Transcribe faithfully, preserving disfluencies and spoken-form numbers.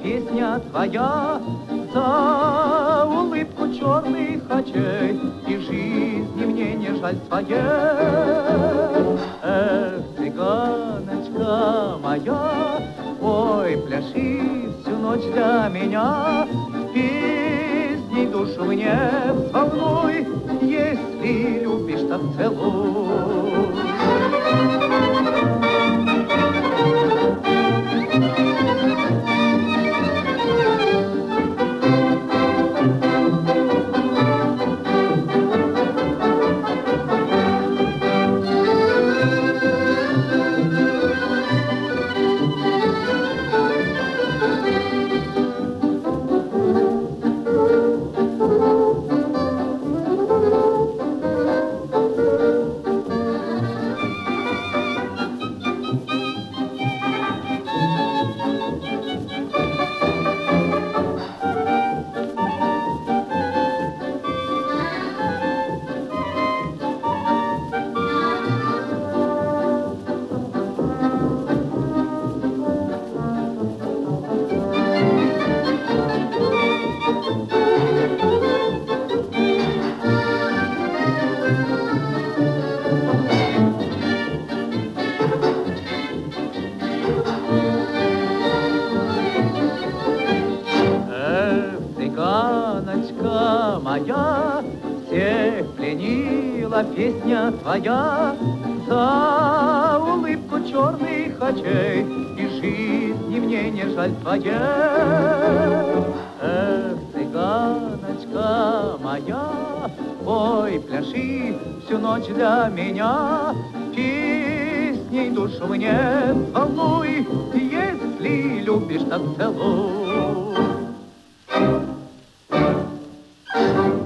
песня твоя, за улыбку черных очей, и жизни мне не жаль своей. Эх, цыганочка моя, ой, пляши всю ночь для меня, песней душу мне взволнуй, если любишь, так целуй. Цыганочка моя, всех пленила песня твоя, за улыбку черных очей, и жизни мне не жаль твоей. Эх, цыганочка моя, ой, пляши всю ночь для меня, песней душу мне волнуй, если любишь, так целуй.